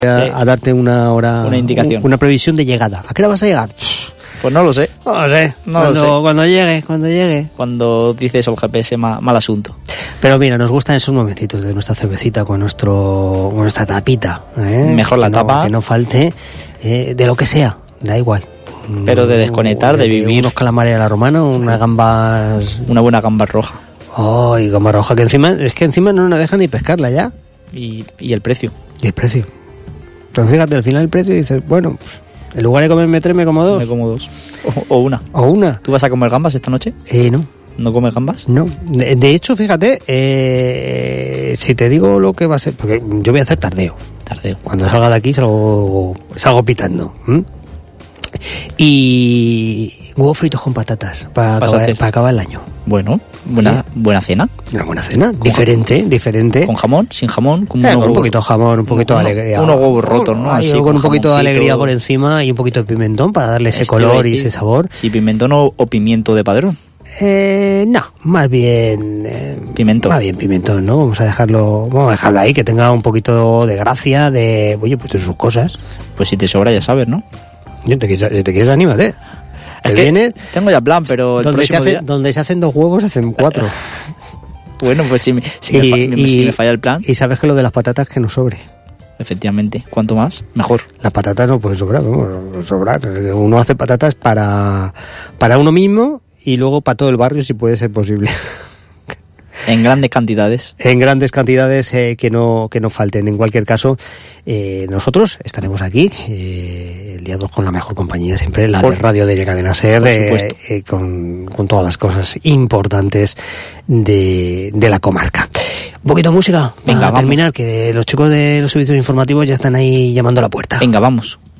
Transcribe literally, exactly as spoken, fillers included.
a, sí. a darte una hora, una indicación, una previsión de llegada. ¿A qué hora vas a llegar? Pues no lo sé. No lo sé. No cuando, lo sé. Cuando llegue, cuando llegue. Cuando dice eso el G P S, mal, mal asunto. Pero mira, nos gustan esos momentitos de nuestra cervecita con nuestro, con nuestra tapita. ¿eh? Mejor la que no, tapa. Que no falte, eh, de lo que sea, da igual. Pero de desconectar, de, de vivir. Unos calamares a la romana, unas gambas. Una buena gamba roja. Ay, oh, gamba roja, que encima, es que encima no nos dejan ni pescarla ya. Y, y el precio. Y el precio. Pero fíjate, al final el precio dices, bueno, pues, en lugar de comerme tres, me como dos. Me como dos. O, o una. O una. ¿Tú vas a comer gambas esta noche? Eh, no. ¿No comes gambas? No. De, de hecho, fíjate, eh, si te digo lo que va a ser, porque yo voy a hacer tardeo. Tardeo. Cuando salga de aquí salgo, salgo pitando. ¿m? Y huevos fritos con patatas para acabar, para acabar el año. Bueno, buena, ¿sí? buena cena. Una buena cena, diferente, con, diferente. ¿Con jamón? ¿Sin jamón? Con, eh, con un poquito de jamón, un poquito uno, de alegría. Unos huevos rotos, ¿no? Así, con, con un poquito de alegría por encima y un poquito de pimentón para darle ese color y ese sabor. Sí, pimentón o, o pimiento de padrón. Eh, no, más bien eh, pimentón. Más bien pimentón, ¿no? Vamos a dejarlo, vamos a dejarlo ahí, que tenga un poquito de gracia, de, oye, pues de sus cosas. Pues si te sobra ya sabes, ¿no? Yo te quieres, te quieres anímate. Es que vienes, tengo ya plan, pero el donde se hace, día... donde se hacen dos huevos, se hacen cuatro. Bueno, pues si me, si, y, me, y, si me falla el plan. Y sabes que lo de las patatas que no sobre. Efectivamente, cuanto más, mejor. Las patatas no pueden sobrar, vamos, sobrar. Uno hace patatas para, para uno mismo y luego para todo el barrio, si puede ser posible. En grandes cantidades. En grandes cantidades, eh, que no que no falten. En cualquier caso, eh, nosotros estaremos aquí eh, el día dos con la mejor compañía siempre, la por, de Radio de Cadena Ser, eh, eh, con, con todas las cosas importantes de, de la comarca. Un poquito de música. Venga, para vamos. terminar, que los chicos de los servicios informativos ya están ahí llamando a la puerta. Venga, vamos.